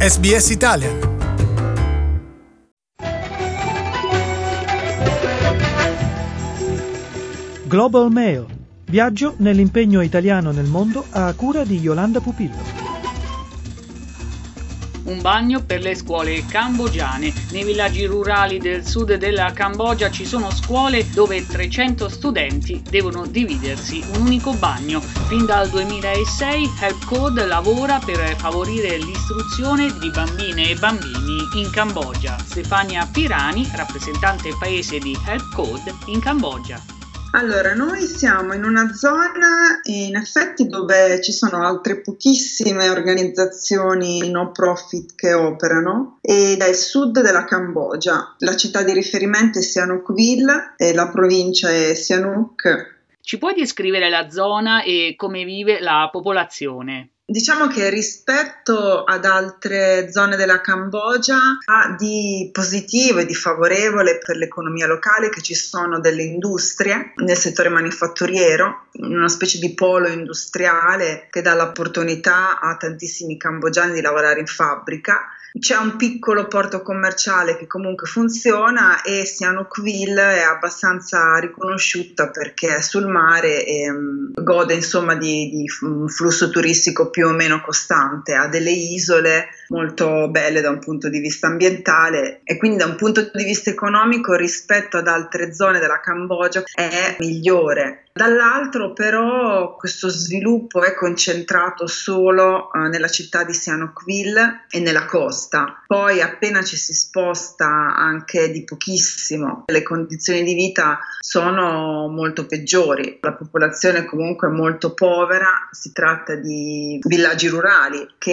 SBS Italian. Global Mail. Viaggio nell'impegno italiano nel mondo a cura di Yolanda Pupillo. Un bagno per le scuole cambogiane. Nei villaggi rurali del sud della Cambogia ci sono scuole dove 300 studenti devono dividersi un unico bagno. Fin dal 2006 Help Code lavora per favorire l'istruzione di bambine e bambini in Cambogia. Stefania Pirani, rappresentante paese di Help Code in Cambogia. Allora, noi siamo in una zona in effetti dove ci sono altre pochissime organizzazioni no profit che operano ed è il sud della Cambogia. La città di riferimento è Sihanoukville e la provincia è Sihanouk. Ci puoi descrivere la zona e come vive la popolazione? Diciamo che rispetto ad altre zone della Cambogia ha di positivo e di favorevole per l'economia locale che ci sono delle industrie nel settore manifatturiero, una specie di polo industriale che dà l'opportunità a tantissimi cambogiani di lavorare in fabbrica. C'è un piccolo porto commerciale che comunque funziona e Sihanoukville è abbastanza riconosciuta perché è sul mare e gode insomma di un flusso turistico più o meno costante, ha delle isole molto belle da un punto di vista ambientale e quindi da un punto di vista economico rispetto ad altre zone della Cambogia è migliore. Dall'altro però questo sviluppo è concentrato solo nella città di Sihanoukville e nella costa. Poi appena ci si sposta anche di pochissimo, le condizioni di vita sono molto peggiori. La popolazione comunque è molto povera, si tratta di villaggi rurali che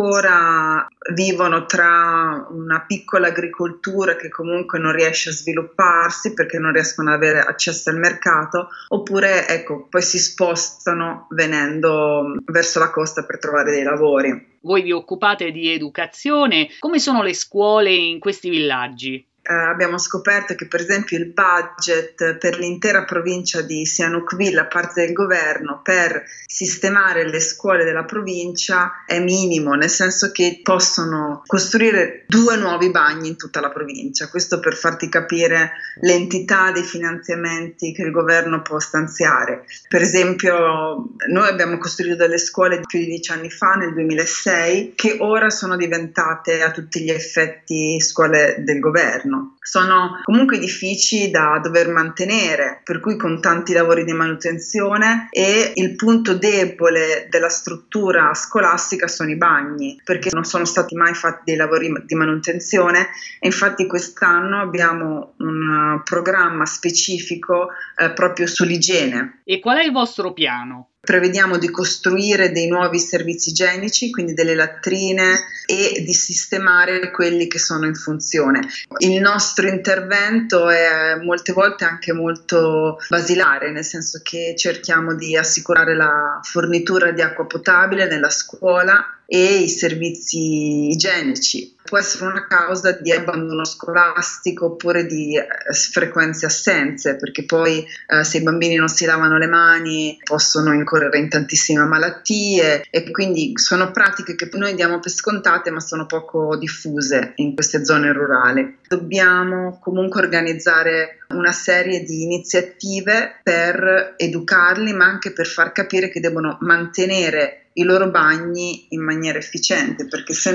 ancora vivono tra una piccola agricoltura che comunque non riesce a svilupparsi perché non riescono ad avere accesso al mercato, oppure poi si spostano venendo verso la costa per trovare dei lavori. Voi vi occupate di educazione, come sono le scuole in questi villaggi? Abbiamo scoperto che per esempio il budget per l'intera provincia di Sihanoukville a parte del governo per sistemare le scuole della provincia è minimo, nel senso che possono costruire 2 nuovi bagni in tutta la provincia. Questo per farti capire l'entità dei finanziamenti che il governo può stanziare. Per esempio noi abbiamo costruito delle scuole più di 10 anni fa, nel 2006, che ora sono diventate a tutti gli effetti scuole del governo. Sono comunque edifici da dover mantenere, per cui con tanti lavori di manutenzione, e il punto debole della struttura scolastica sono i bagni, perché non sono stati mai fatti dei lavori di manutenzione e infatti quest'anno abbiamo un programma specifico proprio sull'igiene. E qual è il vostro piano? Prevediamo di costruire dei nuovi servizi igienici, quindi delle latrine, e di sistemare quelli che sono in funzione. Il nostro intervento è molte volte anche molto basilare, nel senso che cerchiamo di assicurare la fornitura di acqua potabile nella scuola e i servizi igienici. Può essere una causa di abbandono scolastico oppure di frequenti assenze, perché poi se i bambini non si lavano le mani possono incorrere in tantissime malattie e quindi sono pratiche che noi diamo per scontate ma sono poco diffuse in queste zone rurali. Dobbiamo comunque organizzare una serie di iniziative per educarli ma anche per far capire che devono mantenere i loro bagni in maniera efficiente, perché se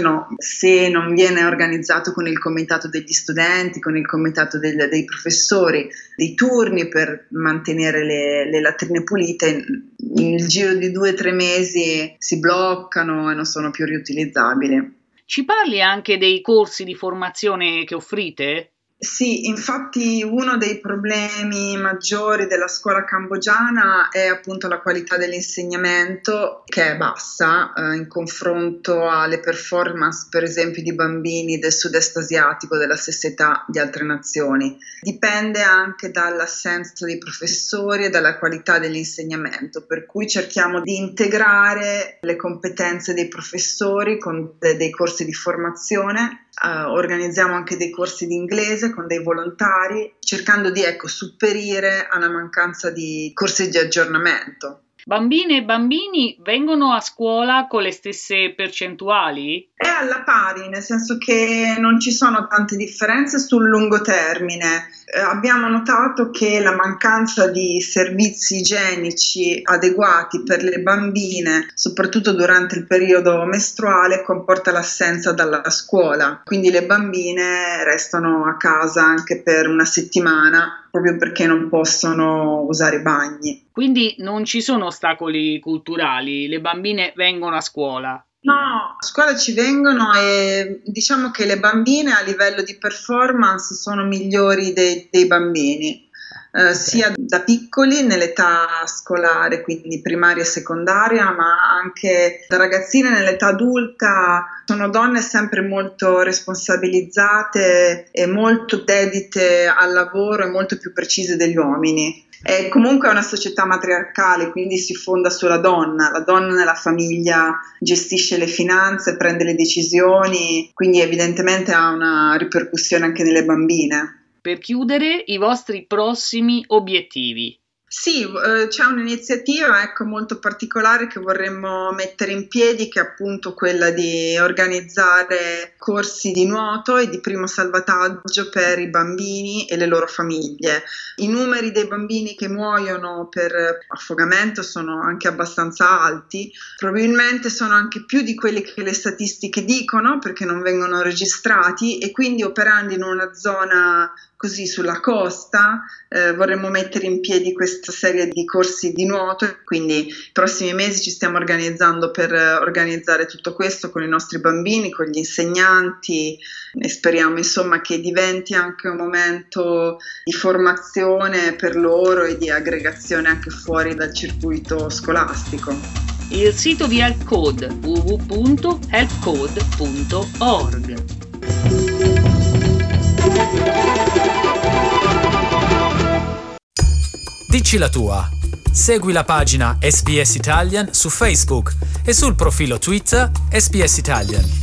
non viene organizzato con il comitato degli studenti, con il comitato dei professori, dei turni per mantenere le latrine pulite, nel giro di 2-3 mesi si bloccano e non sono più riutilizzabili. Ci parli anche dei corsi di formazione che offrite? Sì, infatti uno dei problemi maggiori della scuola cambogiana è appunto la qualità dell'insegnamento, che è bassa in confronto alle performance per esempio di bambini del sud-est asiatico della stessa età di altre nazioni. Dipende anche dall'assenza dei professori e dalla qualità dell'insegnamento, per cui cerchiamo di integrare le competenze dei professori con dei corsi di formazione. Organizziamo anche dei corsi di inglese con dei volontari, cercando di sopperire alla mancanza di corsi di aggiornamento. Bambine e bambini vengono a scuola con le stesse percentuali? È alla pari, nel senso che non ci sono tante differenze sul lungo termine. Abbiamo notato che la mancanza di servizi igienici adeguati per le bambine, soprattutto durante il periodo mestruale, comporta l'assenza dalla scuola. Quindi le bambine restano a casa anche per una settimana, proprio perché non possono usare i bagni. Quindi non ci sono ostacoli culturali, le bambine vengono a scuola. No, a scuola ci vengono e diciamo che le bambine a livello di performance sono migliori dei bambini, sia da piccoli nell'età scolare, quindi primaria e secondaria, ma anche da ragazzine nell'età adulta. Sono donne sempre molto responsabilizzate e molto dedite al lavoro e molto più precise degli uomini. È comunque una società matriarcale, quindi si fonda sulla donna. La donna nella famiglia gestisce le finanze, prende le decisioni, quindi evidentemente ha una ripercussione anche nelle bambine. Per chiudere, i vostri prossimi obiettivi. Sì, c'è un'iniziativa molto particolare che vorremmo mettere in piedi, che è appunto quella di organizzare corsi di nuoto e di primo salvataggio per i bambini e le loro famiglie. I numeri dei bambini che muoiono per affogamento sono anche abbastanza alti, probabilmente sono anche più di quelli che le statistiche dicono, perché non vengono registrati, e quindi operando in una zona così sulla costa vorremmo mettere in piedi questa serie di corsi di nuoto, quindi i prossimi mesi ci stiamo organizzando per organizzare tutto questo con i nostri bambini, con gli insegnanti, e speriamo insomma che diventi anche un momento di formazione per loro e di aggregazione anche fuori dal circuito scolastico. Il sito di HelpCode, www.helpcode.org. Dici la tua. Segui la pagina SBS Italian su Facebook e sul profilo Twitter SBS Italian.